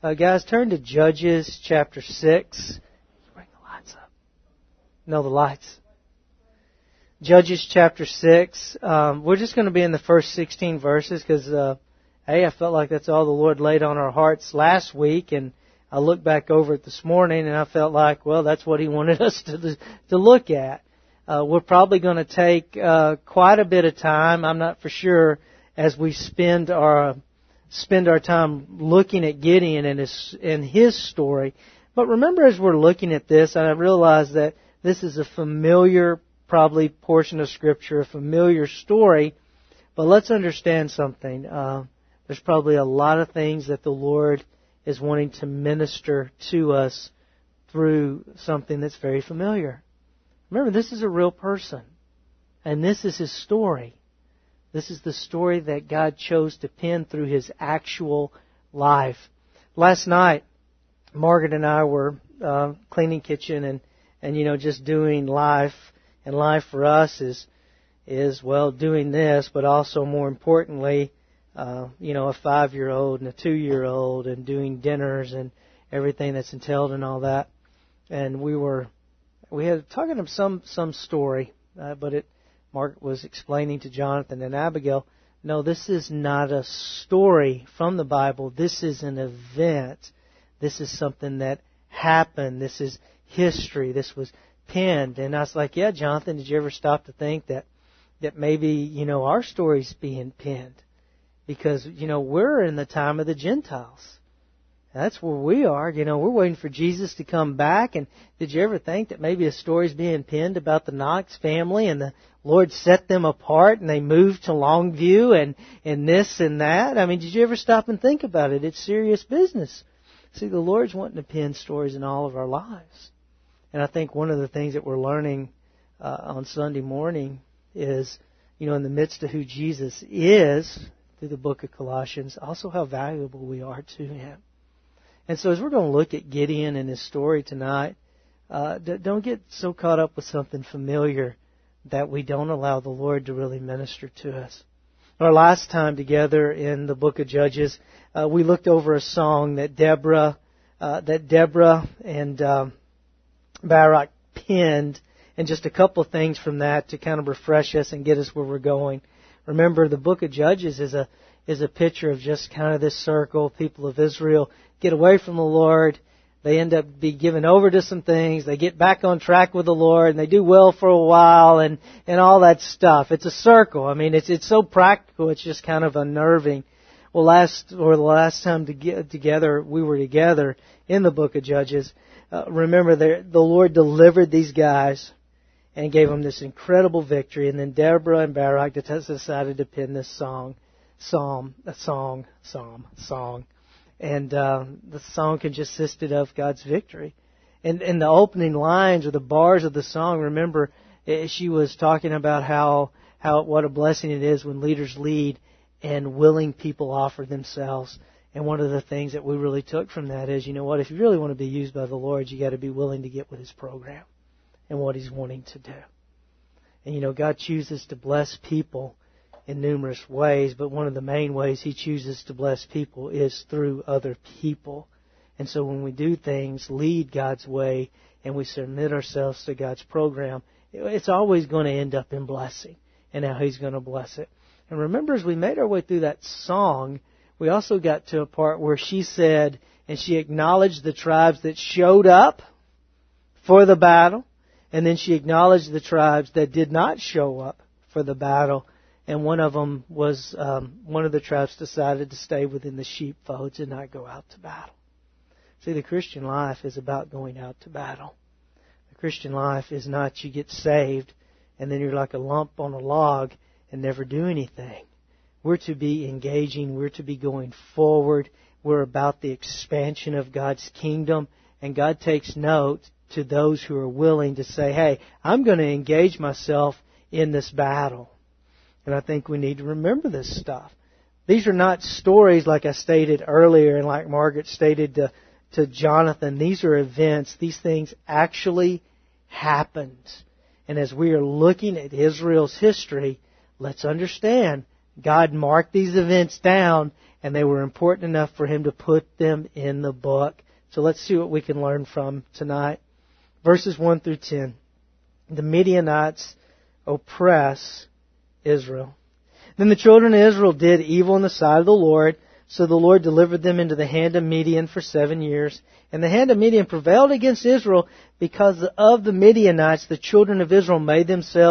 Guys, turn to Judges chapter 6. Bring the lights up. No, the lights. Judges chapter 6. We're just going to be in the first 16 verses because, I felt like that's all the Lord laid on our hearts last week. And I looked back over it this morning and I felt like, well, that's what He wanted us to look at. We're probably going to take quite a bit of time. I'm not for sure as we spend our time looking at Gideon and his story. But remember, as we're looking at this, I realize that this is a familiar, probably, portion of Scripture, a familiar story. But let's understand something. There's probably a lot of things that the Lord is wanting to minister to us through something that's very familiar. Remember, this is a real person. And this is his story. This is the story that God chose to pen through His actual life. Last night, Margaret and I were cleaning kitchen and just doing life. And life for us is doing this, but also more importantly, a 5-year-old and a 2-year-old and doing dinners and everything that's entailed in all that. And we had talking of some story, but Mark was explaining to Jonathan and Abigail, no, this is not a story from the Bible. This is an event. This is something that happened. This is history. This was penned. And I was like, yeah, Jonathan, did you ever stop to think that maybe, our story's being penned? Because, we're in the time of the Gentiles. That's where we are. We're waiting for Jesus to come back. And did you ever think that maybe a story's being penned about the Knox family and the Lord set them apart and they moved to Longview and this and that? I mean, did you ever stop and think about it? It's serious business. See, the Lord's wanting to pen stories in all of our lives. And I think one of the things that we're learning on Sunday morning is, in the midst of who Jesus is, through the book of Colossians, also how valuable we are to Him. And so as we're going to look at Gideon and his story tonight, don't get so caught up with something familiar that we don't allow the Lord to really minister to us. Our last time together in the book of Judges, we looked over a song that Deborah and Barak penned, and just a couple of things from that to kind of refresh us and get us where we're going. Remember, the book of Judges is a picture of just kind of this circle. People of Israel get away from the Lord. They end up be given over to some things. They get back on track with the Lord, and they do well for a while, and all that stuff. It's a circle. I mean, it's so practical. It's just kind of unnerving. Well, the last time we were together in the book of Judges, remember the Lord delivered these guys and gave them this incredible victory. And then Deborah and Barak decided to pen this song. And the song consisted of God's victory. And the opening lines or the bars of the song, remember, she was talking about how what a blessing it is when leaders lead and willing people offer themselves. And one of the things that we really took from that is, if you really want to be used by the Lord, you got to be willing to get with His program and what He's wanting to do. And God chooses to bless people in numerous ways, but one of the main ways He chooses to bless people is through other people. And so when we do things, lead God's way, and we submit ourselves to God's program, it's always going to end up in blessing and how He's going to bless it. And remember, as we made our way through that song, we also got to a part where she said, and she acknowledged the tribes that showed up for the battle, and then she acknowledged the tribes that did not show up for the battle. And one of them was, one of the tribes decided to stay within the sheepfolds and not go out to battle. See, the Christian life is about going out to battle. The Christian life is not you get saved and then you're like a lump on a log and never do anything. We're to be engaging. We're to be going forward. We're about the expansion of God's kingdom. And God takes note to those who are willing to say, hey, I'm going to engage myself in this battle. And I think we need to remember this stuff. These are not stories like I stated earlier and like Margaret stated to Jonathan. These are events. These things actually happened. And as we are looking at Israel's history, let's understand God marked these events down and they were important enough for him to put them in the book. So let's see what we can learn from tonight. Verses 1 through 10. The Midianites oppress Israel. Then the children of Israel did evil in the sight of the Lord, so the Lord delivered them into the hand of Midian for 7 years. And the hand of Midian prevailed against Israel because of the Midianites. The children of Israel made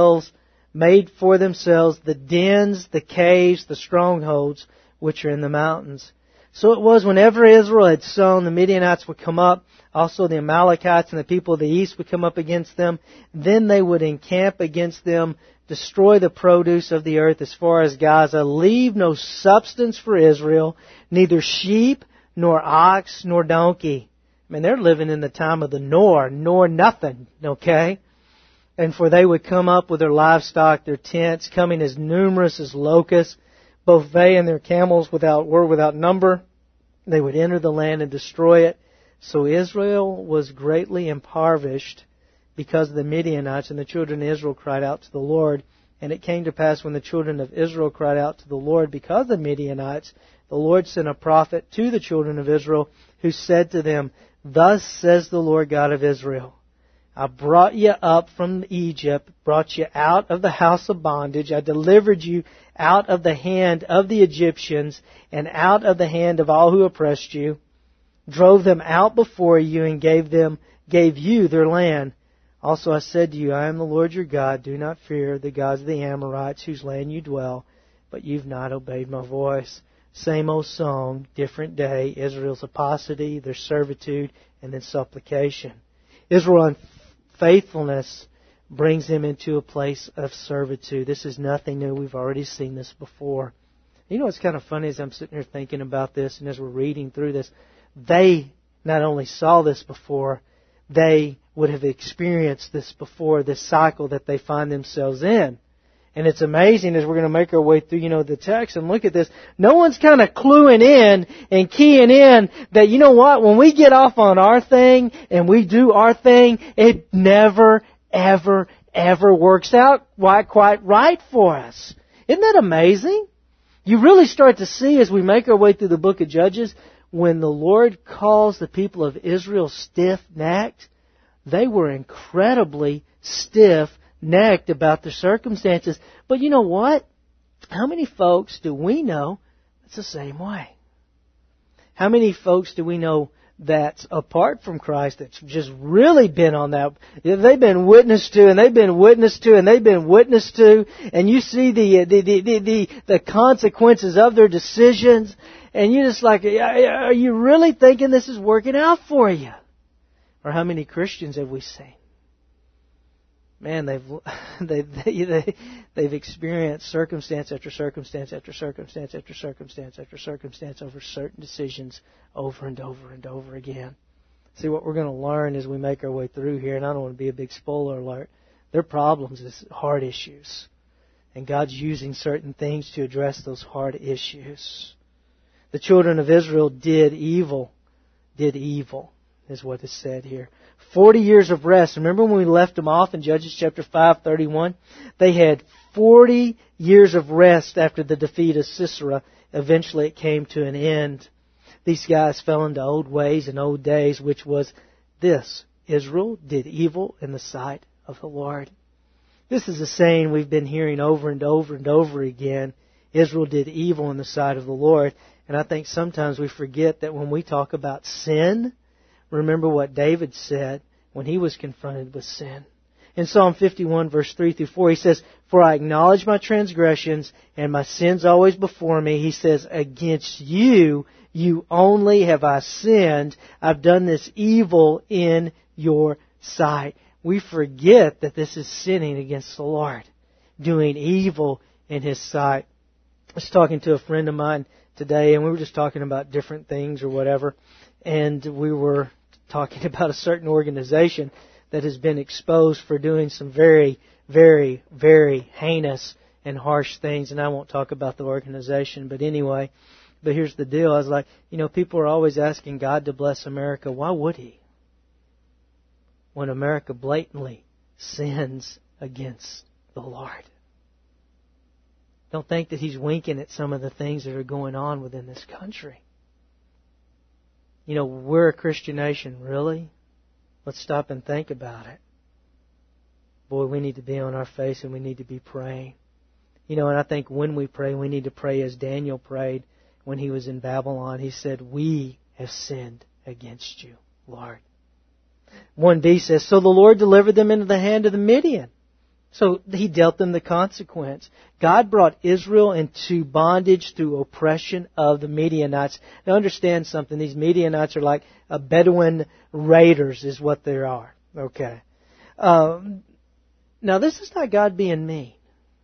for themselves the dens, the caves, the strongholds, which are in the mountains. So it was whenever Israel had sown, the Midianites would come up. Also the Amalekites and the people of the east would come up against them. Then they would encamp against them, destroy the produce of the earth as far as Gaza, leave no substance for Israel, neither sheep, nor ox, nor donkey. I mean, they're living in the time of the nor nothing, okay? And for they would come up with their livestock, their tents, coming as numerous as locusts. Both they and their camels were without number. They would enter the land and destroy it. So Israel was greatly impoverished because of the Midianites, and the children of Israel cried out to the Lord. And it came to pass when the children of Israel cried out to the Lord because of the Midianites, the Lord sent a prophet to the children of Israel who said to them, Thus says the Lord God of Israel, I brought you up from Egypt, brought you out of the house of bondage. I delivered you out of the hand of the Egyptians and out of the hand of all who oppressed you, drove them out before you and gave you their land. Also I said to you, I am the Lord your God. Do not fear the gods of the Amorites whose land you dwell, but you've not obeyed my voice. Same old song, different day. Israel's apostasy, their servitude, and then supplication. Israel unfaithfulness brings them into a place of servitude. This is nothing new. We've already seen this before. You know what's kind of funny as I'm sitting here thinking about this and as we're reading through this, they not only saw this before, they would have experienced this before, this cycle that they find themselves in. And it's amazing as we're going to make our way through, the text and look at this. No one's kind of cluing in and keying in that, you know what, when we get off on our thing and we do our thing, it never, ever, ever works out quite right for us. Isn't that amazing? You really start to see as we make our way through the book of Judges, when the Lord calls the people of Israel stiff-necked, they were incredibly stiff-necked about their circumstances. But you know what? How many folks do we know that's the same way? How many folks do we know that's apart from Christ that's just really been on that? They've been witnessed to, and they've been witnessed to, and they've been witnessed to, and you see the consequences of their decisions, and you're just like, are you really thinking this is working out for you? Or how many Christians have we seen? Man, they've experienced circumstance after circumstance after circumstance after circumstance after circumstance over certain decisions over and over and over again. See, what we're going to learn as we make our way through here, and I don't want to be a big spoiler alert, their problems is heart issues. And God's using certain things to address those heart issues. The children of Israel did evil, is what is said here. 40 years of rest. Remember when we left them off in Judges chapter 5:31? They had 40 years of rest after the defeat of Sisera. Eventually it came to an end. These guys fell into old ways and old days, which was this: Israel did evil in the sight of the Lord. This is a saying we've been hearing over and over and over again. Israel did evil in the sight of the Lord. And I think sometimes we forget that when we talk about sin, remember what David said when he was confronted with sin. In Psalm 51, verse 3 through 4, he says, For I acknowledge my transgressions, and my sins always before me. He says, Against you, you only have I sinned. I've done this evil in your sight. We forget that this is sinning against the Lord, doing evil in His sight. I was talking to a friend of mine today, and we were just talking about different things or whatever, and we were talking about a certain organization that has been exposed for doing some very, very, very heinous and harsh things. And I won't talk about the organization, but anyway, but here's the deal. I was like, people are always asking God to bless America. Why would He? When America blatantly sins against the Lord. Don't think that He's winking at some of the things that are going on within this country. You know, we're a Christian nation, really? Let's stop and think about it. Boy, we need to be on our face and we need to be praying. You know, and I think when we pray, we need to pray as Daniel prayed when he was in Babylon. He said, "We have sinned against you, Lord." 1b says, "So the Lord delivered them into the hand of the Midian." So He dealt them the consequence. God brought Israel into bondage through oppression of the Midianites. Now understand something. These Midianites are like a Bedouin raiders is what they are. Okay. Now this is not God being mean.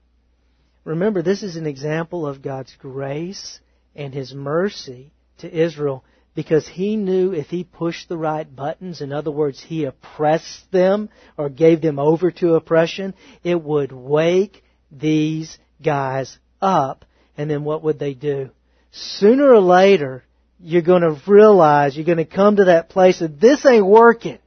Remember, this is an example of God's grace and His mercy to Israel, because He knew if He pushed the right buttons, in other words, He oppressed them or gave them over to oppression, it would wake these guys up. And then what would they do? Sooner or later, you're going to realize, you're going to come to that place that this ain't working.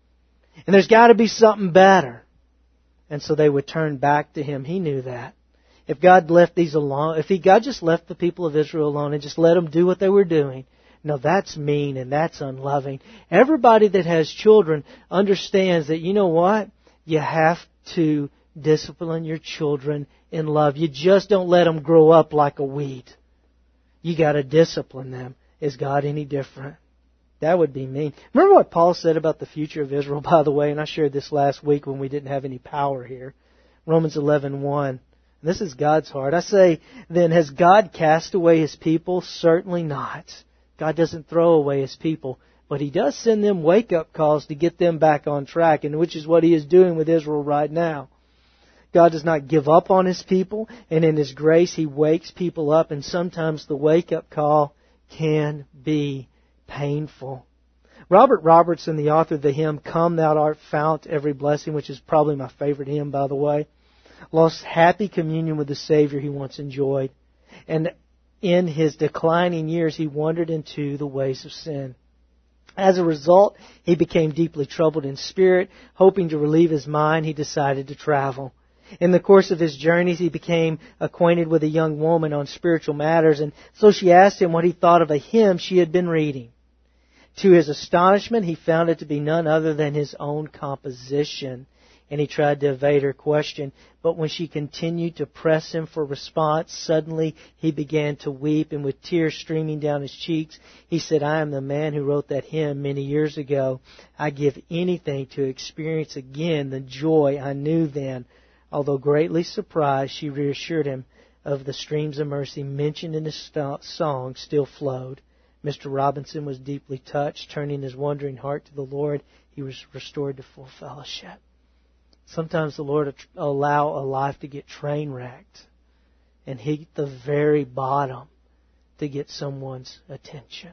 And there's got to be something better. And so they would turn back to Him. He knew that. If God left these alone, if God just left the people of Israel alone and just let them do what they were doing, no, that's mean and that's unloving. Everybody that has children understands that, you know what? You have to discipline your children in love. You just don't let them grow up like a weed. You got to discipline them. Is God any different? That would be mean. Remember what Paul said about the future of Israel, by the way, and I shared this last week when we didn't have any power here. Romans 11:1. This is God's heart. I say, then, has God cast away His people? Certainly not. God doesn't throw away His people, but He does send them wake-up calls to get them back on track, and which is what He is doing with Israel right now. God does not give up on His people, and in His grace He wakes people up, and sometimes the wake-up call can be painful. Robert Robertson, the author of the hymn, "Come Thou Art Fount Every Blessing," which is probably my favorite hymn, by the way, lost happy communion with the Savior he once enjoyed. And in his declining years, he wandered into the ways of sin. As a result, he became deeply troubled in spirit. Hoping to relieve his mind, he decided to travel. In the course of his journeys, he became acquainted with a young woman on spiritual matters, and so she asked him what he thought of a hymn she had been reading. To his astonishment, he found it to be none other than his own composition, and he tried to evade her question. But when she continued to press him for response, suddenly he began to weep, and with tears streaming down his cheeks, he said, "I am the man who wrote that hymn many years ago. I give anything to experience again the joy I knew then." Although greatly surprised, she reassured him of the streams of mercy mentioned in his song still flowed. Mr. Robinson was deeply touched. Turning his wondering heart to the Lord, he was restored to full fellowship. Sometimes the Lord will allow a life to get train wrecked and hit the very bottom to get someone's attention.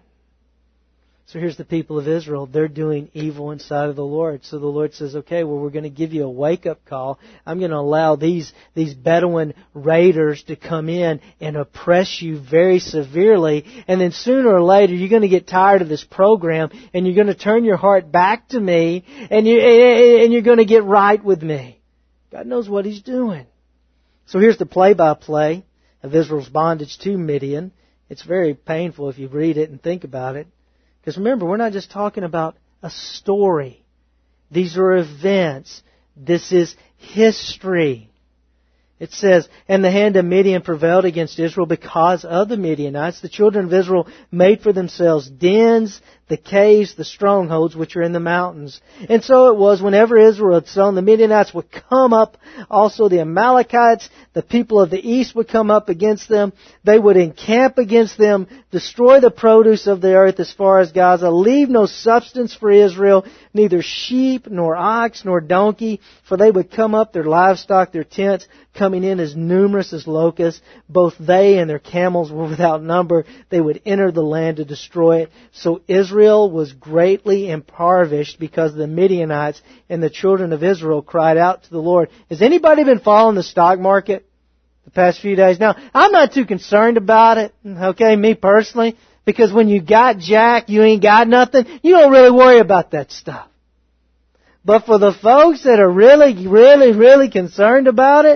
So here's the people of Israel. They're doing evil inside of the Lord. So the Lord says, okay, well, we're going to give you a wake-up call. I'm going to allow these Bedouin raiders to come in and oppress you very severely. And then sooner or later, you're going to get tired of this program and you're going to turn your heart back to me and you're going to get right with me. God knows what He's doing. So here's the play-by-play of Israel's bondage to Midian. It's very painful if you read it and think about it. Because remember, we're not just talking about a story. These are events. This is history. It says, "And the hand of Midian prevailed against Israel because of the Midianites. The children of Israel made for themselves dens, the caves, the strongholds which are in the mountains. And so it was whenever Israel had sown, the Midianites would come up. Also the Amalekites, the people of the east, would come up against them. They would encamp against them, destroy the produce of the earth as far as Gaza, leave no substance for Israel, neither sheep, nor ox, nor donkey. For they would come up, their livestock, their tents, coming in as numerous as locusts. Both they and their camels were without number. They would enter the land to destroy it. So Israel was greatly impoverished because of the Midianites, and the children of Israel cried out to the Lord." Has anybody been following the stock market the past few days? Now, I'm not too concerned about it, okay, me personally, because when you got jack, you ain't got nothing, you don't really worry about that stuff. But for the folks that are really, really, really concerned about it,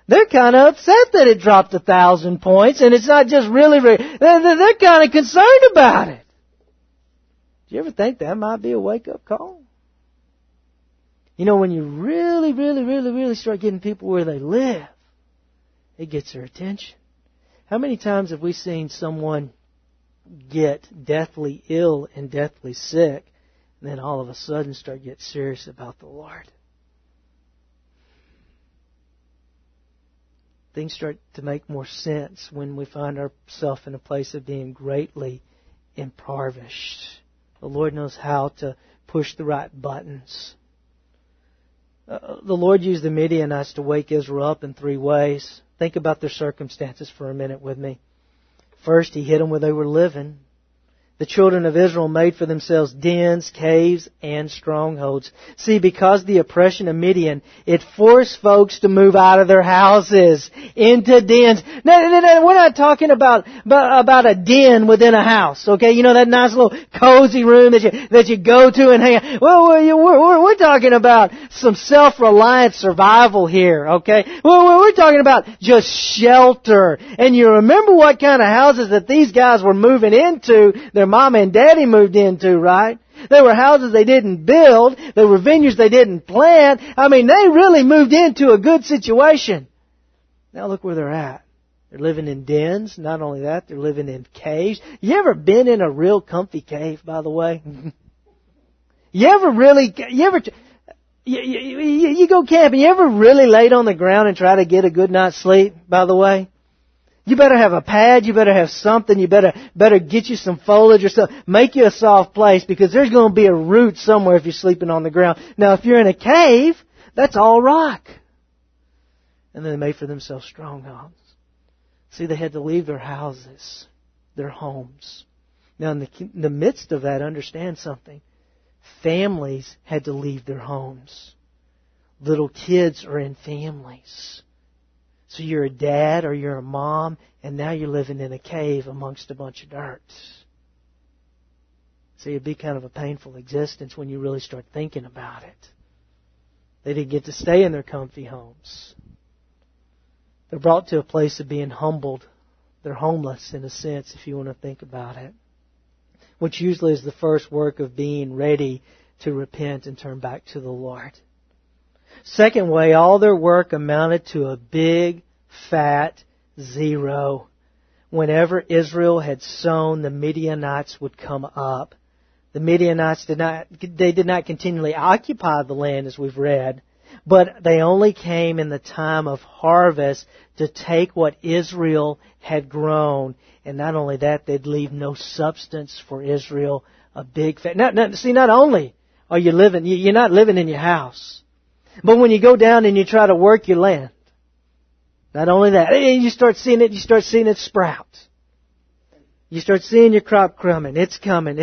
They're kind of upset that it dropped 1,000 points, and it's not just really... They're kind of concerned about it. Do you ever think that might be a wake-up call? You know, when you really start getting people where they live, it gets their attention. How many times have we seen someone get deathly ill and deathly sick, and then all of a sudden start getting serious about the Lord? Things start to make more sense when we find ourselves in a place of being greatly impoverished. The Lord knows how to push the right buttons. The Lord used the Midianites to wake Israel up in 3 ways. Think about their circumstances for a minute with me. First, He hid them where they were living. The children of Israel made for themselves dens, caves, and strongholds. See, because of the oppression of Midian, it forced folks to move out of their houses into dens. No, we're not talking about a den within a house, okay? You know, that nice little cozy room that you go to and hang out. Well, we're talking about some self-reliant survival here, okay? Well, we're talking about just shelter. And you remember what kind of houses that these guys were moving into. Their mom and daddy moved into, right? They were houses they didn't build. They were vineyards they didn't plant. I mean, they really moved into a good situation. Now look where they're at. They're living in dens. Not only that, they're living in caves. You ever been in a real comfy cave, by the way? You go camping, you ever really laid on the ground and try to get a good night's sleep, by the way? You better have a pad, you better have something, you better get you some foliage or something. Make you a soft place, because there's going to be a root somewhere if you're sleeping on the ground. Now, if you're in a cave, that's all rock. And then they made for themselves strongholds. See, they had to leave their houses, their homes. Now, in the midst of that, understand something. Families had to leave their homes. Little kids are in families. So you're a dad or you're a mom, and now you're living in a cave amongst a bunch of dirt. See, it'd be kind of a painful existence when you really start thinking about it. They didn't get to stay in their comfy homes. They're brought to a place of being humbled. They're homeless, in a sense, if you want to think about it. Which usually is the first work of being ready to repent and turn back to the Lord. Second way, all their work amounted to a big, fat zero. Whenever Israel had sown, the Midianites would come up. The Midianites did not continually occupy the land, as we've read, but they only came in the time of harvest to take what Israel had grown. And not only that, they'd leave no substance for Israel, a big fat... Not only are you living, you're not living in your house. But when you go down and you try to work your land, not only that, you start seeing it sprout. You start seeing your crop coming. It's coming.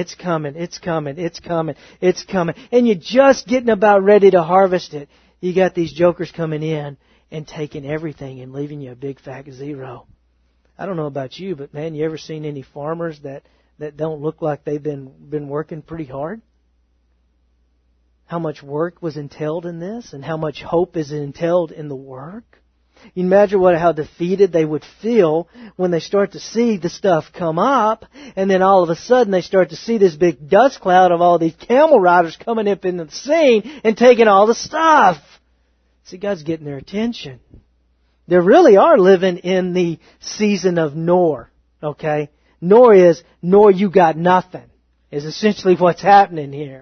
And you're just getting about ready to harvest it. You got these jokers coming in and taking everything and leaving you a big fat zero. I don't know about you, but man, you ever seen any farmers that don't look like they've been working pretty hard? How much work was entailed in this, and how much hope is entailed in the work. You imagine how defeated they would feel when they start to see the stuff come up, and then all of a sudden they start to see this big dust cloud of all these camel riders coming up into the scene and taking all the stuff. See, God's getting their attention. They really are living in the season of Nor, okay? Nor you got nothing, is essentially what's happening here.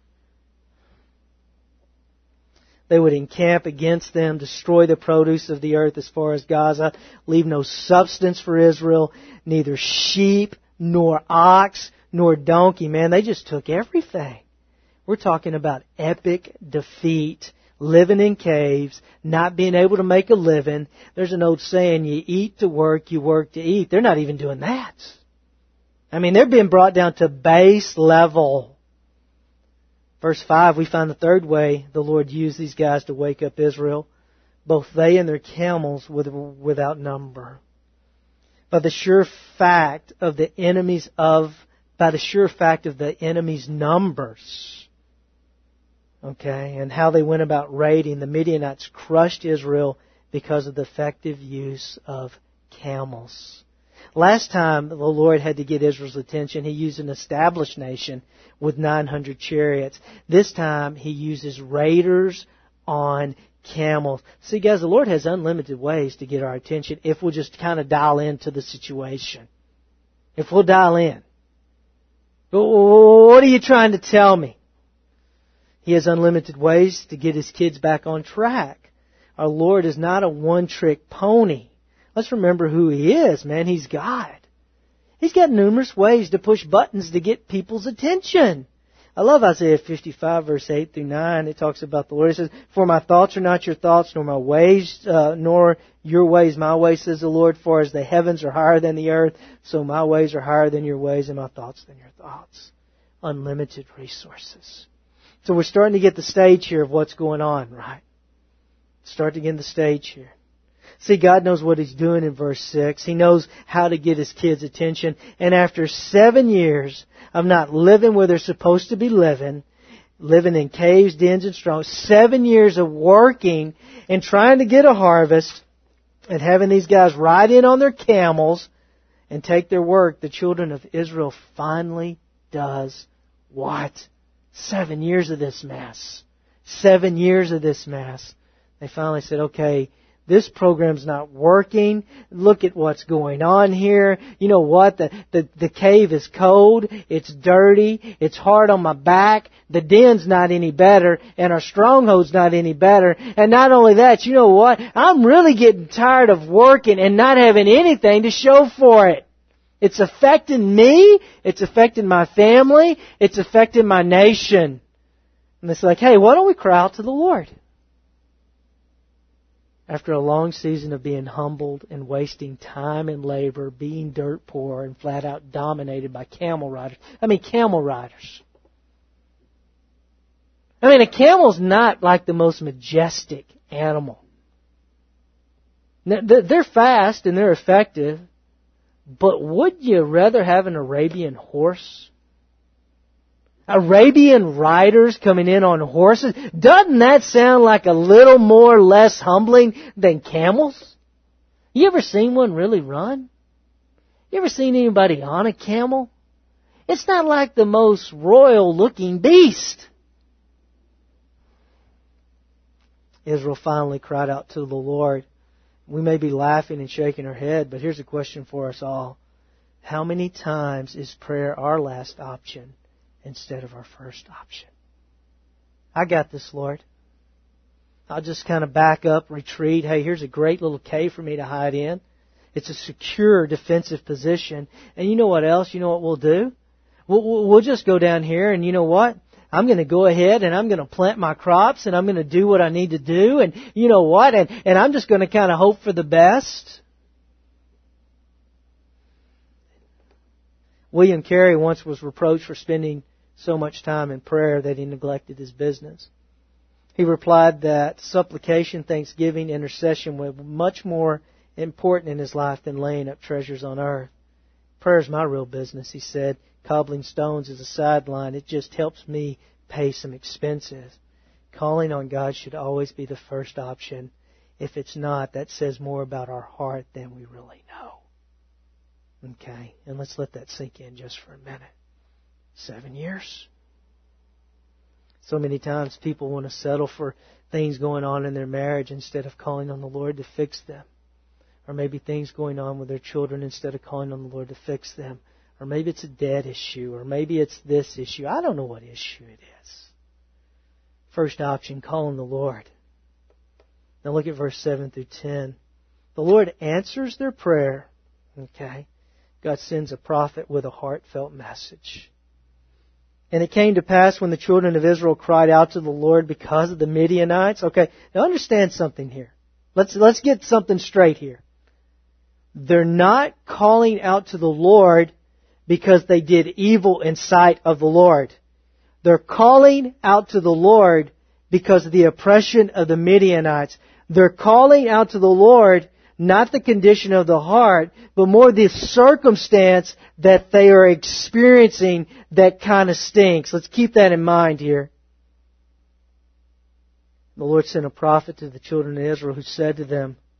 They would encamp against them, destroy the produce of the earth as far as Gaza, leave no substance for Israel, neither sheep, nor ox, nor donkey. Man, they just took everything. We're talking about epic defeat, living in caves, not being able to make a living. There's an old saying, you eat to work, you work to eat. They're not even doing that. I mean, they're being brought down to base level. Verse 5, we find the third way the Lord used these guys to wake up Israel. Both they and their camels without number. By the sure fact of the enemy's numbers. Okay, and how they went about raiding, the Midianites crushed Israel because of the effective use of camels. Last time the Lord had to get Israel's attention, He used an established nation with 900 chariots. This time He uses raiders on camels. See, guys, the Lord has unlimited ways to get our attention if we'll just kind of dial into the situation. If we'll dial in. What are you trying to tell me? He has unlimited ways to get His kids back on track. Our Lord is not a one-trick pony. Let's remember who He is, man. He's God. He's got numerous ways to push buttons to get people's attention. I love Isaiah 55, verse 8 through 9. It talks about the Lord. It says, "For my thoughts are not your thoughts, nor my ways, nor your ways my ways, says the Lord. For as the heavens are higher than the earth, so my ways are higher than your ways, and my thoughts than your thoughts." Unlimited resources. So we're starting to get the stage here of what's going on, right? Starting to get the stage here. See, God knows what He's doing in verse 6. He knows how to get His kids' attention. And after 7 years of not living where they're supposed to be living in caves, dens, and strongholds, 7 years of working and trying to get a harvest and having these guys ride in on their camels and take their work, the children of Israel finally does what? 7 years of this mess. 7 years of this mess. They finally said, okay, this program's not working. Look at what's going on here. You know what? The cave is cold. It's dirty. It's hard on my back. The den's not any better. And our stronghold's not any better. And not only that, you know what? I'm really getting tired of working and not having anything to show for it. It's affecting me. It's affecting my family. It's affecting my nation. And it's like, hey, why don't we cry out to the Lord? After a long season of being humbled and wasting time and labor, being dirt poor and flat out dominated by camel riders. Camel riders. A camel's not like the most majestic animal. They're fast and they're effective, but would you rather have an Arabian horse? Arabian riders coming in on horses. Doesn't that sound like a little more less humbling than camels? You ever seen one really run? You ever seen anybody on a camel? It's not like the most royal looking beast. Israel finally cried out to the Lord. We may be laughing and shaking our head, but here's a question for us all. How many times is prayer our last option instead of our first option? I got this, Lord. I'll just kind of back up, retreat. Hey, here's a great little cave for me to hide in. It's a secure defensive position. And you know what else? You know what we'll do? We'll just go down here and you know what? I'm going to go ahead and I'm going to plant my crops and I'm going to do what I need to do. And you know what? And I'm just going to kind of hope for the best. William Carey once was reproached for spending so much time in prayer that he neglected his business. He replied that supplication, thanksgiving, intercession were much more important in his life than laying up treasures on earth. Prayer is my real business, he said. Cobbling stones is a sideline. It just helps me pay some expenses. Calling on God should always be the first option. If it's not, that says more about our heart than we really know. Okay, and let's let that sink in just for a minute. 7 years. So many times people want to settle for things going on in their marriage instead of calling on the Lord to fix them. Or maybe things going on with their children instead of calling on the Lord to fix them. Or maybe it's a debt issue. Or maybe it's this issue. I don't know what issue it is. First option, call on the Lord. Now look at verse 7 through 10. The Lord answers their prayer. Okay. God sends a prophet with a heartfelt message. And it came to pass when the children of Israel cried out to the Lord because of the Midianites. Okay, now understand something here. Let's get something straight here. They're not calling out to the Lord because they did evil in sight of the Lord. They're calling out to the Lord because of the oppression of the Midianites. They're calling out to the Lord not the condition of the heart, but more the circumstance that they are experiencing that kind of stinks. Let's keep that in mind here. The Lord sent a prophet to the children of Israel who said to them,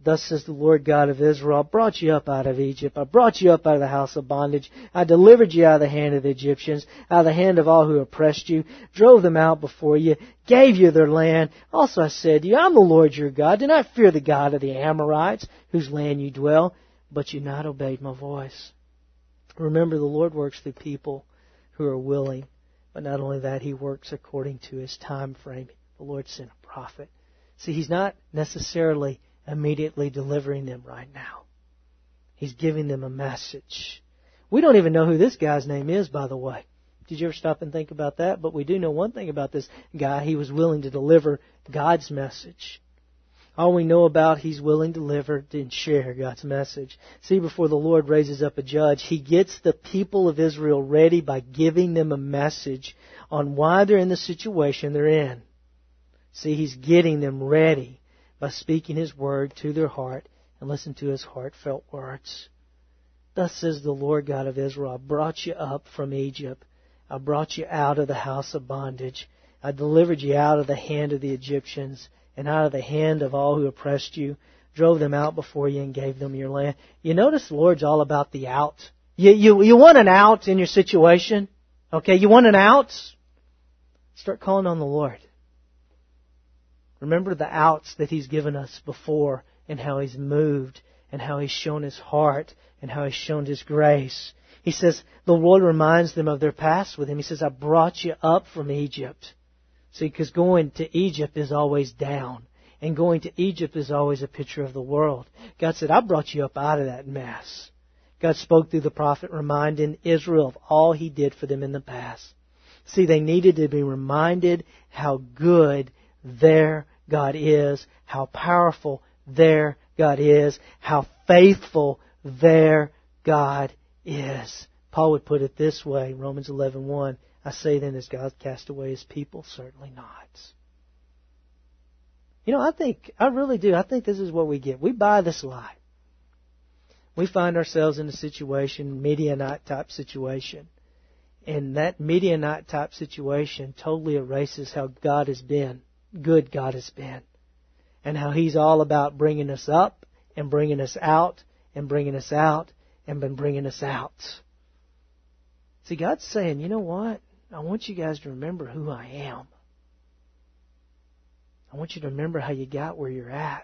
Thus says the Lord God of Israel, I brought you up out of Egypt. I brought you up out of the house of bondage. I delivered you out of the hand of the Egyptians, out of the hand of all who oppressed you, drove them out before you, gave you their land. Also I said to you, I'm the Lord your God. Do not fear the God of the Amorites, whose land you dwell. But you not obeyed my voice. Remember, the Lord works through people who are willing. But not only that, He works according to His time frame. The Lord sent a prophet. See, He's not necessarily immediately delivering them right now. He's giving them a message. We don't even know who this guy's name is, by the way. Did you ever stop and think about that? But we do know one thing about this guy. He was willing to deliver God's message. All we know about, he's willing to deliver and share God's message. See, before the Lord raises up a judge, He gets the people of Israel ready by giving them a message on why they're in the situation they're in. See, He's getting them ready by speaking His word to their heart and listen to His heartfelt words. Thus says the Lord God of Israel, I brought you up from Egypt. I brought you out of the house of bondage. I delivered you out of the hand of the Egyptians and out of the hand of all who oppressed you, drove them out before you and gave them your land. You notice the Lord's all about the out. You want an out in your situation? Okay, you want an out? Start calling on the Lord. Remember the outs that He's given us before and how He's moved and how He's shown His heart and how He's shown His grace. He says, the Lord reminds them of their past with Him. He says, I brought you up from Egypt. See, because going to Egypt is always down. And going to Egypt is always a picture of the world. God said, I brought you up out of that mess. God spoke through the prophet reminding Israel of all He did for them in the past. See, they needed to be reminded how good their God is, how powerful their God is, how faithful their God is. Paul would put it this way, Romans 11:1. I say then, has God cast away His people? Certainly not. You know, I really do. I think this is what we get. We buy this lie. We find ourselves in a situation, Midianite type situation. And that Midianite type situation totally erases how God has been, good God has been. And how He's all about bringing us up and bringing us out and bringing us out and bringing us out. See, God's saying, you know what? I want you guys to remember who I am. I want you to remember how you got where you're at.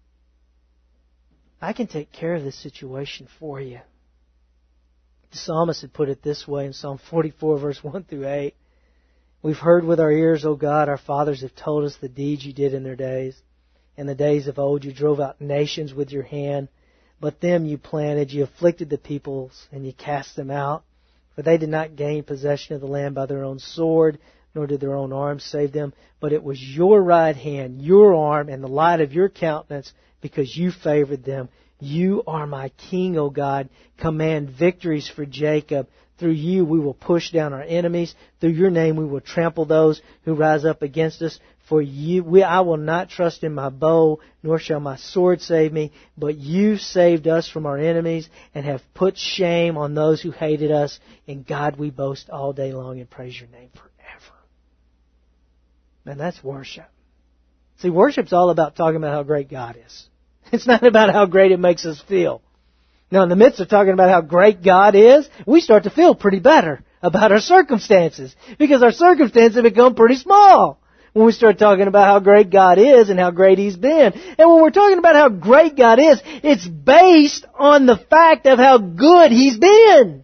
I can take care of this situation for you. The psalmist had put it this way in Psalm 44, verse 1 through 8. We've heard with our ears, O God, our fathers have told us the deeds you did in their days. In the days of old you drove out nations with your hand, but them you planted, you afflicted the peoples, and you cast them out. For they did not gain possession of the land by their own sword, nor did their own arm save them. But it was your right hand, your arm, and the light of your countenance, because you favored them. You are my king, O God. Command victories for Jacob. Through you we will push down our enemies. Through your name we will trample those who rise up against us. For I will not trust in my bow, nor shall my sword save me. But you saved us from our enemies and have put shame on those who hated us. In God we boast all day long and praise your name forever. And that's worship. See, worship's all about talking about how great God is. It's not about how great it makes us feel. Now, in the midst of talking about how great God is, we start to feel pretty better about our circumstances, because our circumstances have become pretty small when we start talking about how great God is and how great He's been. And when we're talking about how great God is, it's based on the fact of how good He's been.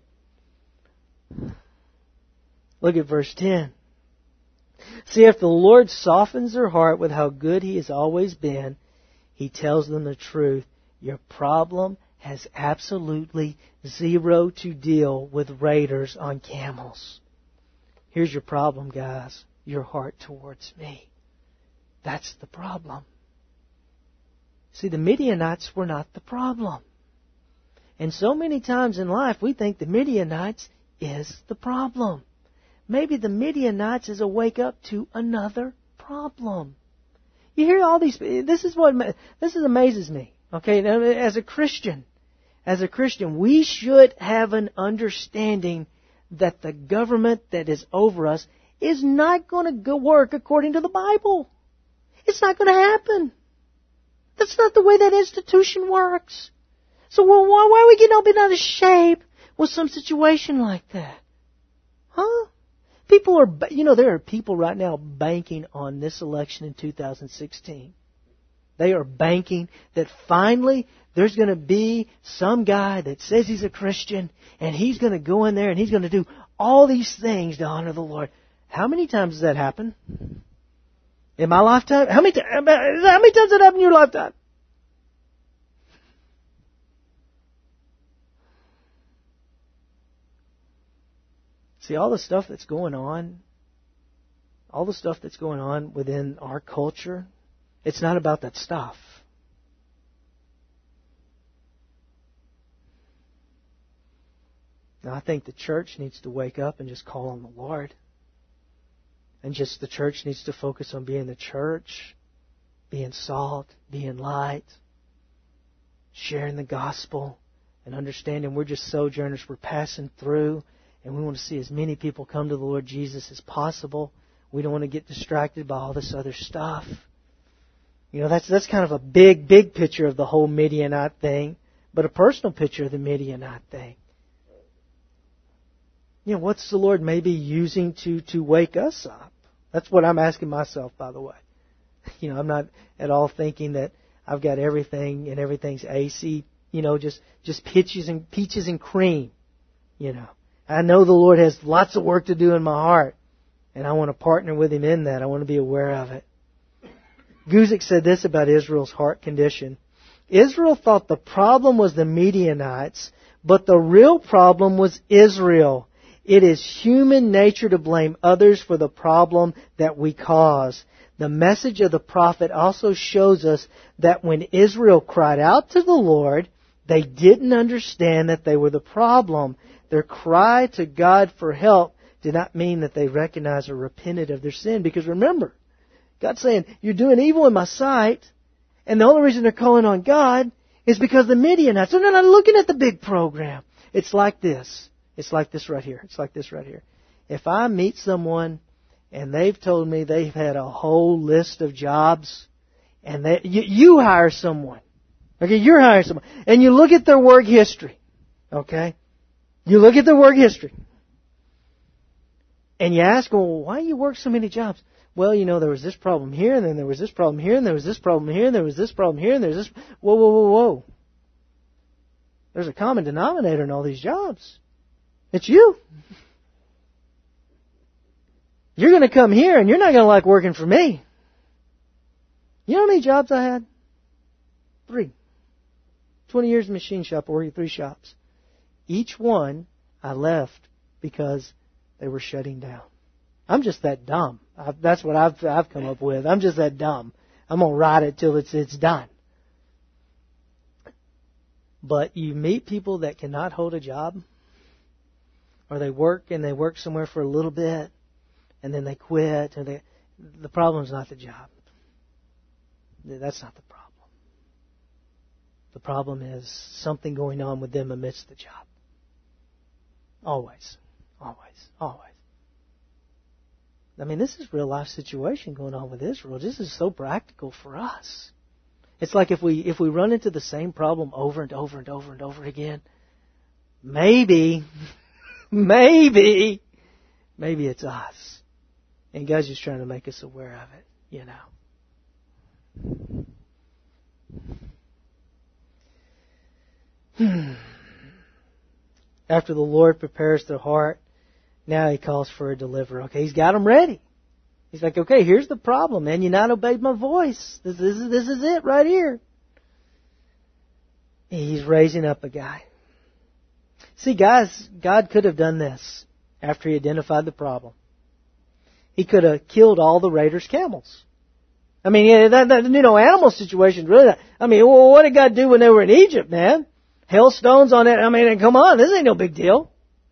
Look at verse 10. See, if the Lord softens their heart with how good He has always been, He tells them the truth. Your problem has absolutely zero to deal with raiders on camels. Here's your problem, guys. Your heart towards me. That's the problem. See, the Midianites were not the problem. And so many times in life we think the Midianites is the problem. Maybe the Midianites is a wake up to another problem. You hear all these. This amazes me. Okay, now, as a Christian, we should have an understanding that the government that is over us is not going to work according to the Bible. It's not going to happen. That's not the way that institution works. So why are we getting all bent out of shape with some situation like that? Huh? People are, there are people right now banking on this election in 2016. They are banking that finally there's going to be some guy that says he's a Christian and he's going to go in there and he's going to do all these things to honor the Lord. How many times has that happened? In my lifetime? How many times has that happened in your lifetime? See, all the stuff that's going on within our culture, it's not about that stuff. Now, I think the church needs to wake up and just call on the Lord. And just the church needs to focus on being the church, being salt, being light, sharing the gospel, and understanding we're just sojourners. We're passing through, and we want to see as many people come to the Lord Jesus as possible. We don't want to get distracted by all this other stuff. That's kind of a big picture of the whole Midianite thing, but a personal picture of the Midianite thing. What's the Lord maybe using to wake us up? That's what I'm asking myself, by the way. I'm not at all thinking that I've got everything and everything's AC, just peaches and cream. I know the Lord has lots of work to do in my heart, and I want to partner with Him in that. I want to be aware of it. Guzik said this about Israel's heart condition. Israel thought the problem was the Midianites, but the real problem was Israel. It is human nature to blame others for the problem that we cause. The message of the prophet also shows us that when Israel cried out to the Lord, they didn't understand that they were the problem. Their cry to God for help did not mean that they recognized or repented of their sin. Because remember, God's saying, you're doing evil in my sight, and the only reason they're calling on God is because of the Midianites. So they're not looking at the big program. It's like this. It's like this right here. If I meet someone and they've told me they've had a whole list of jobs, and you hire someone. Okay, you're hiring someone. And you look at their work history. Okay? You look at their work history. And you ask them, well, why do you work so many jobs? Well, there was this problem here, and then there was this problem here, and there was this problem here, and there was this problem here, and there's this... Whoa. There's a common denominator in all these jobs. It's you. You're going to come here and you're not going to like working for me. You know how many jobs I had? 3. 20 years in the machine shop, working 3 shops. Each one I left because they were shutting down. I'm just that dumb. That's what I've come up with. I'm just that dumb. I'm going to ride it till it's done. But you meet people that cannot hold a job, or they work somewhere for a little bit, and then they quit. And the problem is not the job. That's not the problem. The problem is something going on with them amidst the job. Always. I mean, this is a real life situation going on with Israel. This is so practical for us. It's like if we run into the same problem over and over again, maybe it's us. And God's just trying to make us aware of it, After the Lord prepares their heart, now He calls for a deliverer. Okay, He's got them ready. He's like, okay, here's the problem, man. You not obeyed my voice. This is it right here. He's raising up a guy. See, guys, God could have done this after He identified the problem. He could have killed all the raiders' camels. I mean, that animal situation really. What did God do when they were in Egypt, man? Hailstones on it. I mean, come on, this ain't no big deal.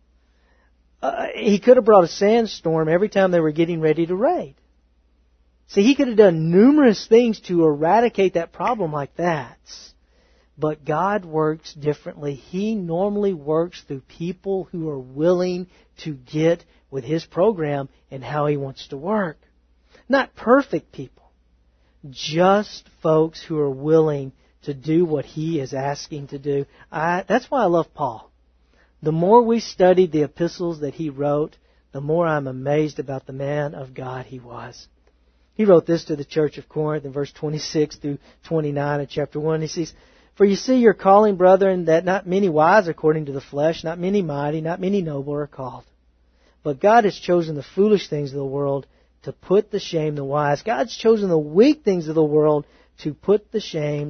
He could have brought a sandstorm every time they were getting ready to raid. See, He could have done numerous things to eradicate that problem like that. But God works differently. He normally works through people who are willing to get with His program and how He wants to work. Not perfect people. just folks who are willing to do what he is asking to do. That's why I love Paul. The more we studied the epistles that he wrote, the more I'm amazed about the man of God he was. He wrote this to the church of Corinth in verse 26 through 29 of chapter 1. He says, "For you see your calling, brethren, that not many wise according to the flesh, not many mighty, not many noble are called. But God has chosen the foolish things of the world to put to shame the wise. God's chosen the weak things of the world to put to shame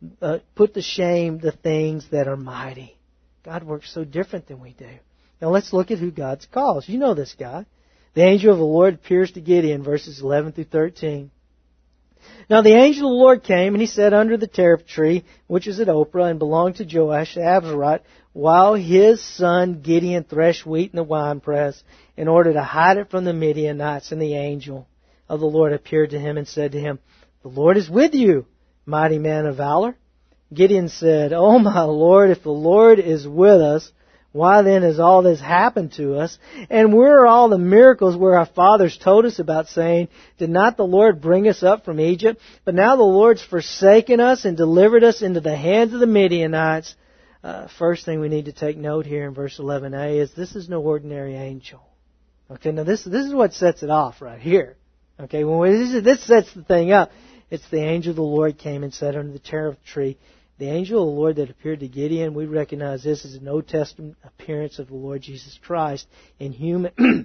the things that are mighty." God works so different than we do. Now let's look at who God's calls. You know this guy. The angel of the Lord appears to Gideon, verses 11 through 13. "Now the angel of the Lord came, and he sat under the tariff tree, which is at Ophrah, and belonged to Joash the Abiezrite, while his son Gideon threshed wheat in the winepress, in order to hide it from the Midianites. And the angel of the Lord appeared to him and said to him, 'The Lord is with you, mighty man of valor.' Gideon said, 'Oh my Lord, if the Lord is with us, why then has all this happened to us? And where are all the miracles where our fathers told us about, saying, did not the Lord bring us up from Egypt? But now the Lord's forsaken us and delivered us into the hands of the Midianites.'" First thing we need to take note here in verse 11a is this is no ordinary angel. Okay, now this is what sets it off right here. Okay, this sets the thing up. It's the angel of the Lord came and sat under the tariff tree. The angel of the Lord that appeared to Gideon, we recognize this as an Old Testament appearance of the Lord Jesus Christ in human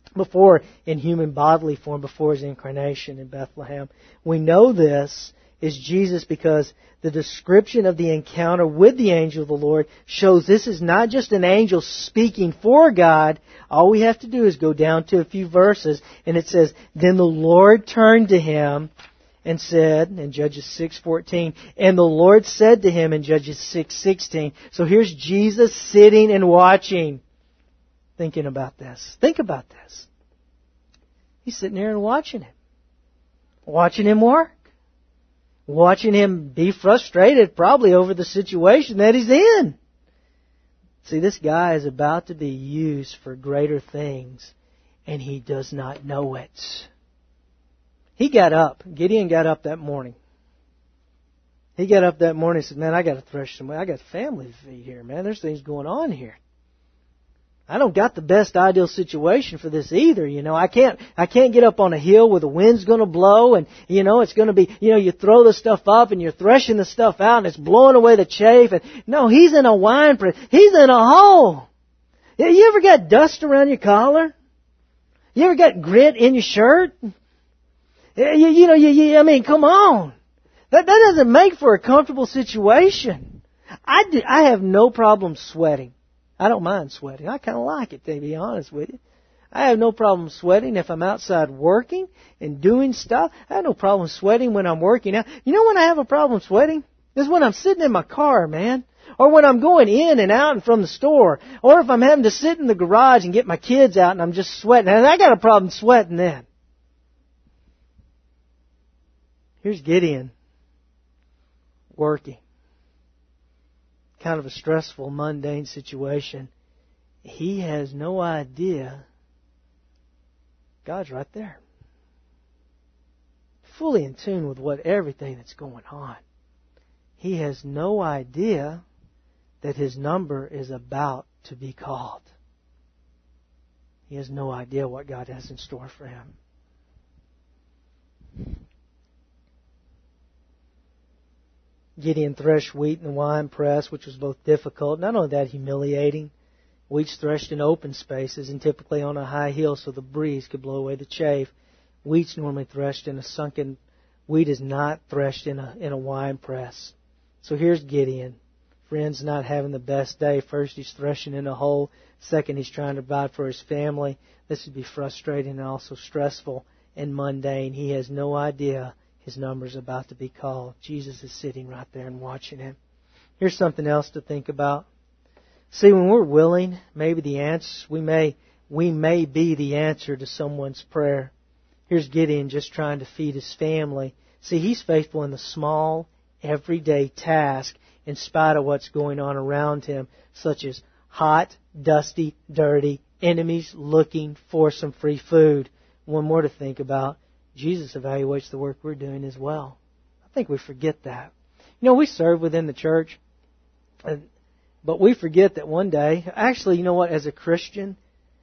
bodily form before His incarnation in Bethlehem. We know this is Jesus because the description of the encounter with the angel of the Lord shows this is not just an angel speaking for God. All we have to do is go down to a few verses, and it says, "Then the Lord turned to him and said," in Judges 6:14, "and the Lord said to him," in Judges 6:16. So here's Jesus sitting and watching, thinking about this. Think about this. He's sitting there and watching him. Watching him work. Watching him be frustrated probably over the situation that he's in. See, this guy is about to be used for greater things, and he does not know it. He got up. Gideon got up that morning. He got up that morning and said, "Man, I got to thresh some. I got family to feed here, man. There's things going on here. I don't got the best ideal situation for this either. You know, I can't get up on a hill where the wind's going to blow and, it's going to be, you throw the stuff up and you're threshing the stuff out and it's blowing away the chaff. And no, he's in a wine press. He's in a hole. You ever got dust around your collar? You ever got grit in your shirt? I mean, come on. That doesn't make for a comfortable situation. I have no problem sweating. I don't mind sweating. I kind of like it, to be honest with you. I have no problem sweating if I'm outside working and doing stuff. I have no problem sweating when I'm working out. You know when I have a problem sweating? Is when I'm sitting in my car, man. Or when I'm going in and out and from the store. Or if I'm having to sit in the garage and get my kids out and I'm just sweating. And I got a problem sweating then. Here's Gideon working. Kind of a stressful, mundane situation. He has no idea God's right there. Fully in tune with everything that's going on. He has no idea that his number is about to be called. He has no idea what God has in store for him. Gideon threshed wheat in the wine press, which was both difficult, not only that, humiliating. Wheat's threshed in open spaces and typically on a high hill so the breeze could blow away the chaff. Wheat's normally threshed in a sunken. Wheat is not threshed in a wine press. So here's Gideon. Friends, not having the best day. First, he's threshing in a hole. Second, he's trying to provide for his family. This would be frustrating and also stressful and mundane. He has no idea his number's about to be called. Jesus is sitting right there and watching him. Here's something else to think about. See, when we're willing, maybe the answer, we may be the answer to someone's prayer. Here's Gideon just trying to feed his family. See, he's faithful in the small, everyday task in spite of what's going on around him, such as hot, dusty, dirty, enemies looking for some free food. One more to think about. Jesus evaluates the work we're doing as well. I think we forget that. You know, we serve within the church, but we forget that one day, actually, you know what, as a Christian,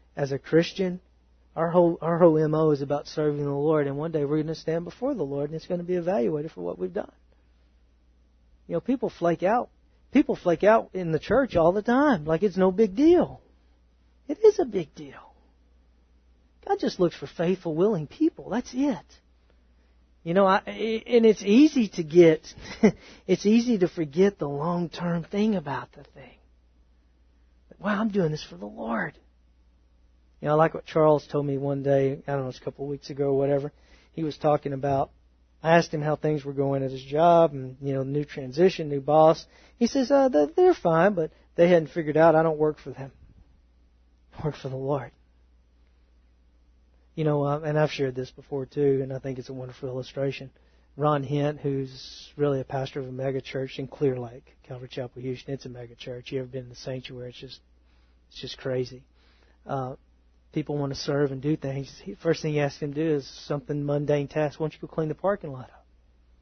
our whole MO is about serving the Lord, and one day we're going to stand before the Lord, and it's going to be evaluated for what we've done. You know, people flake out. People flake out in the church all the time, like it's no big deal. It is a big deal. God just looks for faithful, willing people. That's it. You know, and it's easy to get, it's easy to forget the long-term thing about the thing. Wow, I'm doing this for the Lord. You know, like what Charles told me one day, I don't know, it was a couple of weeks ago or whatever. He was talking about, I asked him how things were going at his job and, you know, new transition, new boss. He says, they're fine, but they hadn't figured out I don't work for them. I work for the Lord. You know, and I've shared this before too, and I think it's a wonderful illustration. Ron Hint, who's really a pastor of a mega church in Clear Lake, Calvary Chapel, Houston. It's a mega church. You ever been in the sanctuary? It's just crazy. People want to serve and do things. First thing he asks them to do is something mundane task. Why don't you go clean the parking lot up?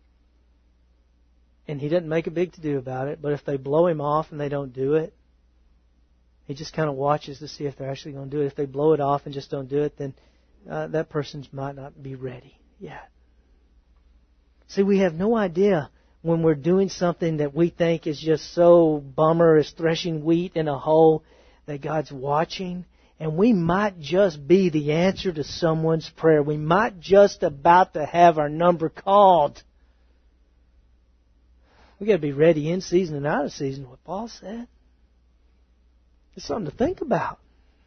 And he doesn't make a big to-do about it, but if they blow him off and they don't do it, he just kind of watches to see if they're actually going to do it. If they blow it off and just don't do it, then that person might not be ready yet. See, we have no idea when we're doing something that we think is just so bummer as threshing wheat in a hole that God's watching. And we might just be the answer to someone's prayer. We might just about to have our number called. We got to be ready in season and out of season, what Paul said. It's something to think about.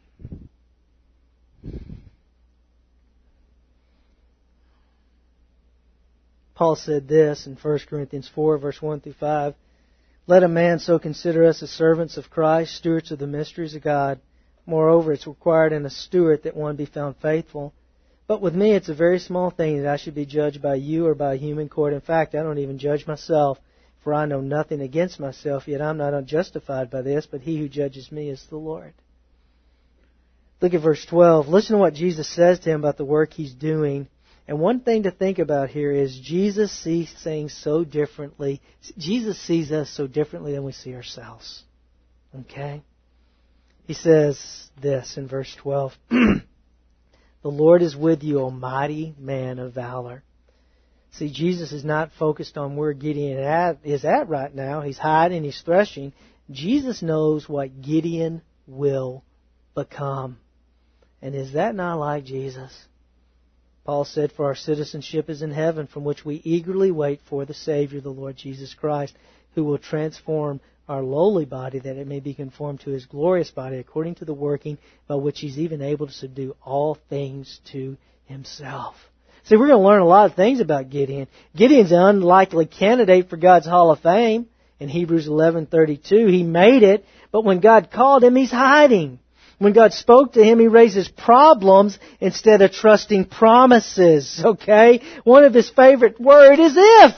Paul said this in 1 Corinthians 4, verse 1 through 5. Let a man so consider us as servants of Christ, stewards of the mysteries of God. Moreover, it's required in a steward that one be found faithful. But with me, it's a very small thing that I should be judged by you or by a human court. In fact, I don't even judge myself, for I know nothing against myself, yet I'm not unjustified by this, but he who judges me is the Lord. Look at verse 12. Listen to what Jesus says to him about the work he's doing. And one thing to think about here is Jesus sees things so differently. Jesus sees us so differently than we see ourselves. Okay? He says this in verse 12. The Lord is with you, O mighty man of valor. See, Jesus is not focused on where Gideon is at right now. He's hiding, he's threshing. Jesus knows what Gideon will become. And is that not like Jesus? Paul said, for our citizenship is in heaven, from which we eagerly wait for the Savior, the Lord Jesus Christ, who will transform our lowly body, that it may be conformed to His glorious body, according to the working by which He's even able to subdue all things to Himself. See, we're going to learn a lot of things about Gideon. Gideon's an unlikely candidate for God's Hall of Fame. In Hebrews 11:32, he made it, but when God called him, he's hiding. When God spoke to him, he raises problems instead of trusting promises. Okay? One of his favorite words is if.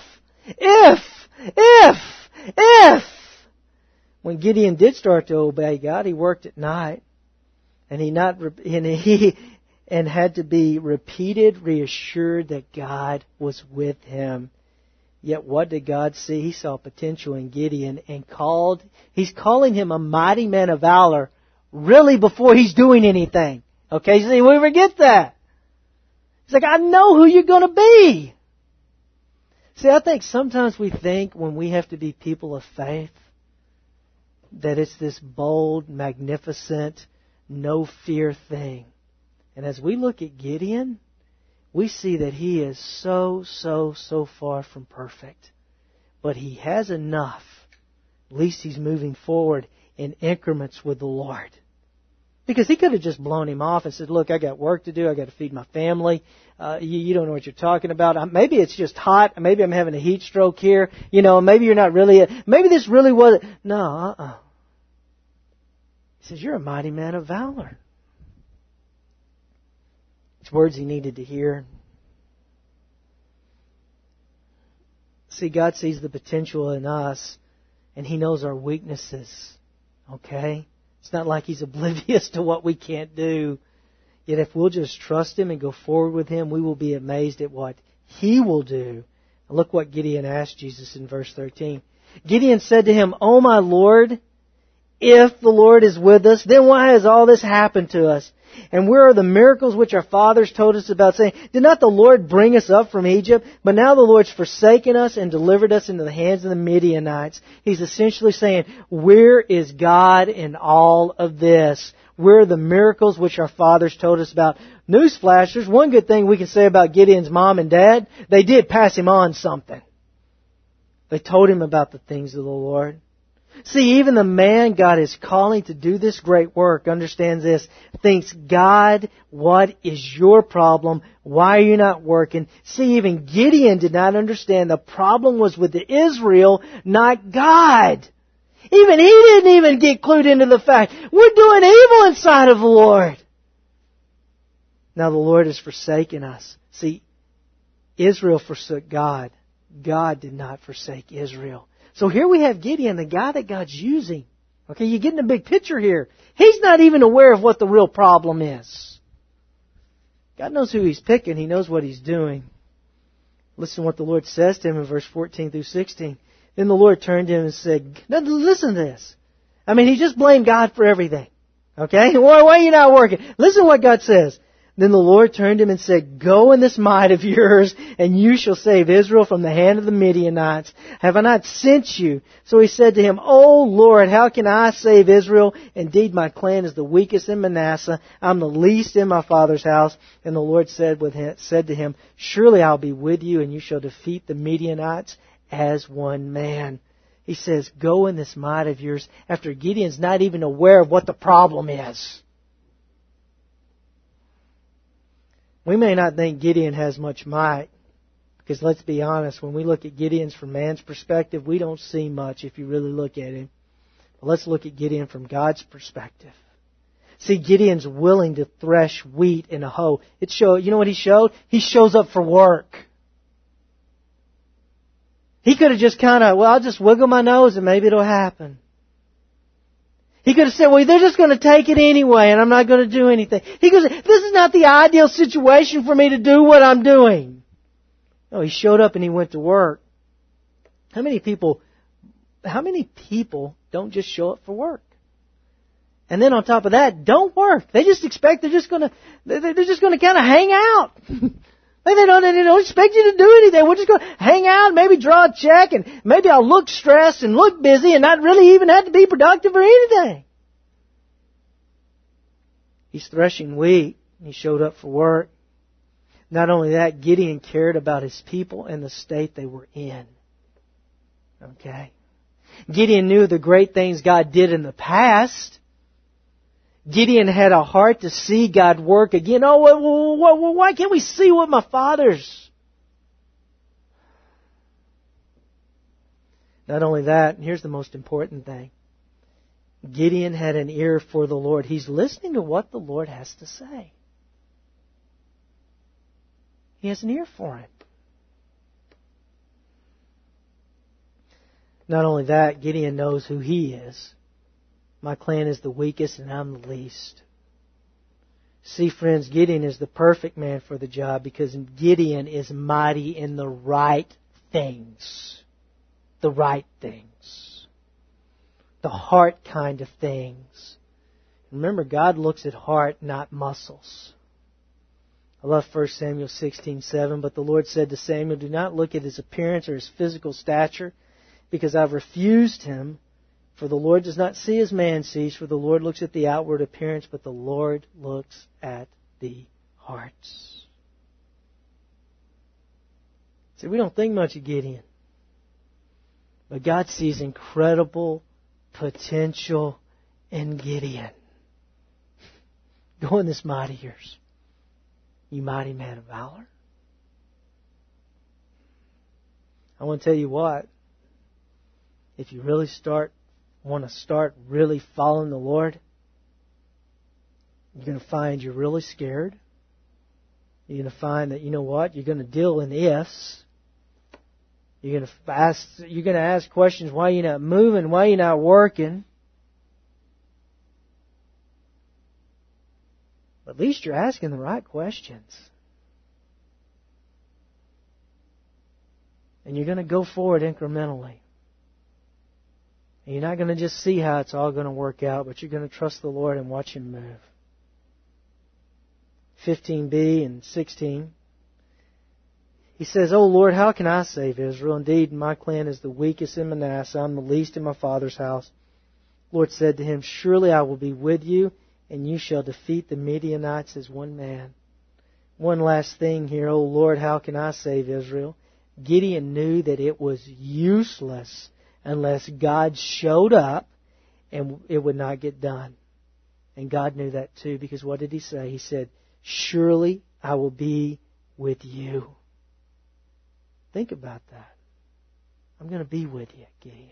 If. When Gideon did start to obey God, he worked at night, and he had to be reassured that God was with him. Yet what did God see? He saw potential in Gideon and he's calling him a mighty man of valor really before he's doing anything. Okay, see, we forget that. He's like, I know who you're going to be. See, I think sometimes we think when we have to be people of faith that it's this bold, magnificent, no fear thing. And as we look at Gideon, we see that he is so far from perfect. But he has enough. At least he's moving forward in increments with the Lord. Because he could have just blown him off and said, look, I got work to do. I got to feed my family. You don't know what you're talking about. Maybe it's just hot. Maybe I'm having a heat stroke here. You know, maybe you're not really... Maybe this really wasn't... No, He says, you're a mighty man of valor. It's words he needed to hear. See, God sees the potential in us, and He knows our weaknesses. Okay? It's not like He's oblivious to what we can't do. Yet if we'll just trust Him and go forward with Him, we will be amazed at what He will do. And look what Gideon asked Jesus in verse 13. Gideon said to Him, "O my Lord, if the Lord is with us, then why has all this happened to us? And where are the miracles which our fathers told us about, saying, did not the Lord bring us up from Egypt? But now the Lord's forsaken us and delivered us into the hands of the Midianites." He's essentially saying, where is God in all of this? Where are the miracles which our fathers told us about? Newsflash, there's one good thing we can say about Gideon's mom and dad. They did pass him on something. They told him about the things of the Lord. See, even the man God is calling to do this great work understands this, thinks, God, what is your problem? Why are you not working? See, even Gideon did not understand the problem was with Israel, not God. Even he didn't even get clued into the fact, we're doing evil inside of the Lord. Now the Lord has forsaken us. See, Israel forsook God. God did not forsake Israel. So here we have Gideon, the guy that God's using. Okay, you're getting a big picture here. He's not even aware of what the real problem is. God knows who He's picking. He knows what He's doing. Listen to what the Lord says to him in verse 14 through 16. Then the Lord turned to him and said, now listen to this. I mean, he just blamed God for everything. Okay? Why are you not working? Listen to what God says. Then the Lord turned to him and said, go in this might of yours, and you shall save Israel from the hand of the Midianites. Have I not sent you? So he said to him, O Lord, how can I save Israel? Indeed, my clan is the weakest in Manasseh. I'm the least in my father's house. And the Lord said to him, surely I'll be with you, and you shall defeat the Midianites as one man. He says, go in this might of yours, after Gideon's not even aware of what the problem is. We may not think Gideon has much might, because let's be honest, when we look at Gideon's from man's perspective, we don't see much if you really look at him. But let's look at Gideon from God's perspective. See, Gideon's willing to thresh wheat in a hoe. You know what he showed? He shows up for work. He could have just I'll just wiggle my nose and maybe it'll happen. He could have said, well, they're just going to take it anyway and I'm not going to do anything. He goes, this is not the ideal situation for me to do what I'm doing. No, he showed up and he went to work. How many people don't just show up for work? And then on top of that, don't work. They just expect they're just going to kind of hang out. They don't expect you to do anything. We're just going to hang out, maybe draw a check, and maybe I'll look stressed and look busy and not really even have to be productive or anything. He's threshing wheat. He showed up for work. Not only that, Gideon cared about his people and the state they were in. Okay? Gideon knew the great things God did in the past. Gideon had a heart to see God work again. Oh, why can't we see what my fathers? Not only that, and here's the most important thing. Gideon had an ear for the Lord. He's listening to what the Lord has to say. He has an ear for Him. Not only that, Gideon knows who he is. My clan is the weakest and I'm the least. See, friends, Gideon is the perfect man for the job because Gideon is mighty in the right things. The right things. The heart kind of things. Remember, God looks at heart, not muscles. I love 1 Samuel 16:7. But the Lord said to Samuel, do not look at his appearance or his physical stature, because I've refused him. For the Lord does not see as man sees, for the Lord looks at the outward appearance, but the Lord looks at the hearts. See, we don't think much of Gideon. But God sees incredible potential in Gideon. Go in this might of yours, you mighty man of valor. I want to tell you what, if you really want to start really following the Lord, you're going to find you're really scared. You're going to find that, you know what, you're going to deal in ifs. You're going to ask questions, why are you not moving? Why are you not working? But at least you're asking the right questions. And you're going to go forward incrementally. And you're not going to just see how it's all going to work out, but you're going to trust the Lord and watch Him move. 15b and 16. He says, "O Lord, how can I save Israel? Indeed, my clan is the weakest in Manasseh. I'm the least in my father's house." The Lord said to him, "Surely I will be with you, and you shall defeat the Midianites as one man." One last thing here. "O Lord, how can I save Israel?" Gideon knew that it was useless unless God showed up, and it would not get done. And God knew that too, because what did He say? He said, "Surely I will be with you." Think about that. I'm going to be with you, Gideon.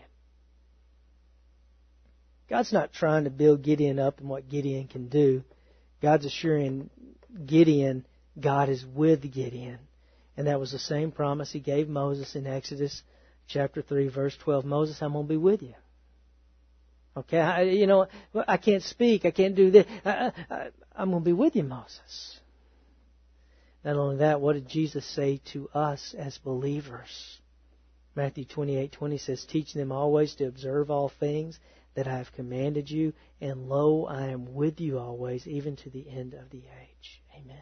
God's not trying to build Gideon up in what Gideon can do. God's assuring Gideon God is with Gideon. And that was the same promise He gave Moses in Exodus chapter 3, verse 12. "Moses, I'm going to be with you." Okay, I can't speak. I can't do this. I'm going to be with you, Moses. Not only that, what did Jesus say to us as believers? Matthew 28:20 says, "Teach them always to observe all things that I have commanded you, and lo, I am with you always, even to the end of the age." Amen.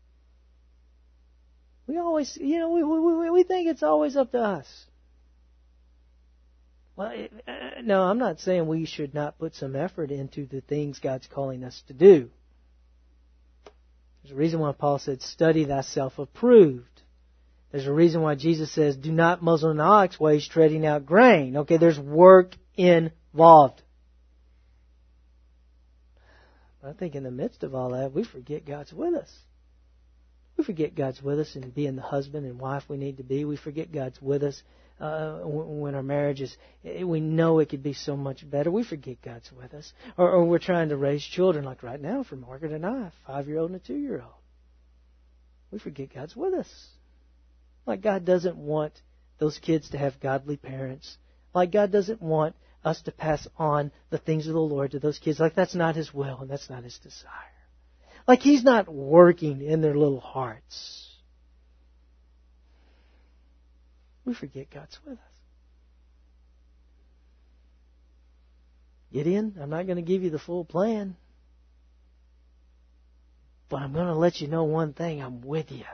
We always, we think it's always up to us. Well, no, I'm not saying we should not put some effort into the things God's calling us to do. There's a reason why Paul said, "Study thyself approved." There's a reason why Jesus says, "Do not muzzle an ox while he's treading out grain." Okay, there's work involved. But I think in the midst of all that, we forget God's with us. We forget God's with us in being the husband and wife we need to be. We forget God's with us when our marriage is, we know it could be so much better. We forget God's with us. Or we're trying to raise children, like right now for Margaret and I, a 5-year-old and a 2-year-old. We forget God's with us. Like God doesn't want those kids to have godly parents. Like God doesn't want us to pass on the things of the Lord to those kids. Like that's not His will and that's not His desire. Like He's not working in their little hearts. We forget God's with us. Gideon, I'm not going to give you the full plan. But I'm going to let you know one thing. I'm with you.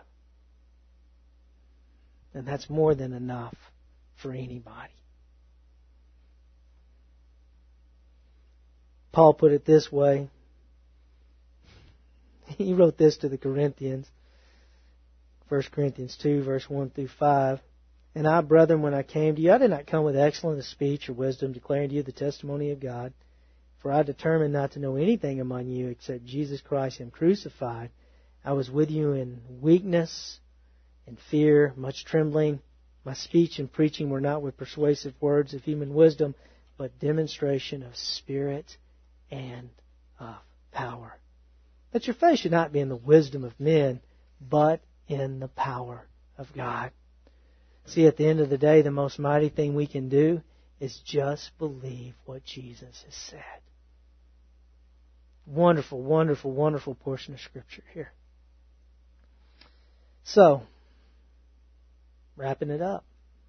And that's more than enough for anybody. Paul put it this way. He wrote this to the Corinthians. 1 Corinthians 2, verse 1 through 5. "And I, brethren, when I came to you, I did not come with excellent speech or wisdom, declaring to you the testimony of God. For I determined not to know anything among you except Jesus Christ, Him crucified. I was with you in weakness, in fear, much trembling. My speech and preaching were not with persuasive words of human wisdom, but demonstration of Spirit and of power. That your faith should not be in the wisdom of men, but in the power of God." See, at the end of the day, the most mighty thing we can do is just believe what Jesus has said. Wonderful, wonderful, wonderful portion of Scripture here. So, wrapping it up.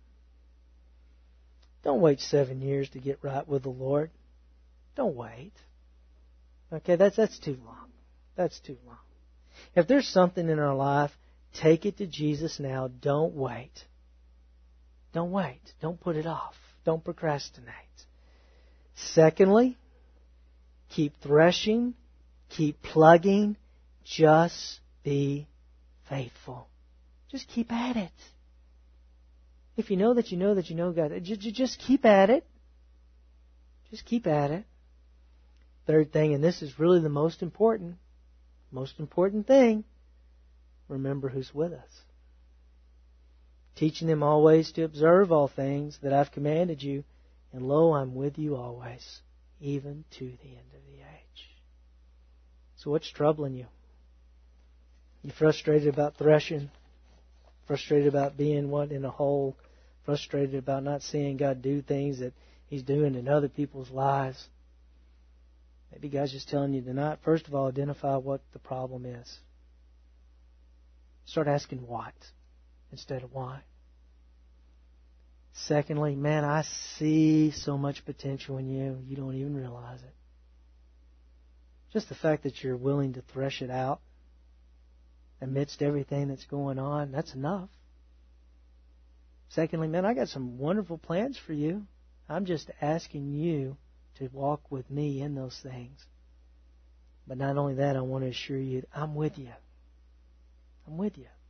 Don't wait 7 years to get right with the Lord. Don't wait. Okay, that's too long. That's too long. If there's something in our life, take it to Jesus now. Don't wait. Don't wait. Don't put it off. Don't procrastinate. Secondly, keep threshing. Keep plugging. Just be faithful. Just keep at it. If you know that you know that you know God, just keep at it. Just keep at it. Third thing, and this is really the most important thing, remember who's with us. Teaching them always to observe all things that I've commanded you, and lo, I'm with you always, even to the end of the age. So what's troubling you? You frustrated about threshing? Frustrated about being in a hole? Frustrated about not seeing God do things that He's doing in other people's lives? Maybe God's just telling you tonight, first of all, identify what the problem is. Start asking what instead of why. Secondly, man, I see so much potential in you, you don't even realize it. Just the fact that you're willing to thresh it out amidst everything that's going on, that's enough. Secondly, man, I got some wonderful plans for you. I'm just asking you to walk with me in those things. But not only that, I want to assure you, I'm with you. I'm with you.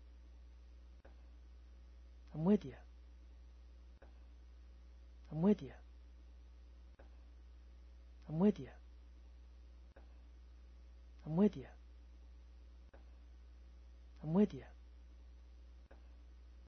I'm with you. I'm with you. I'm with you. I'm with you. I'm with you.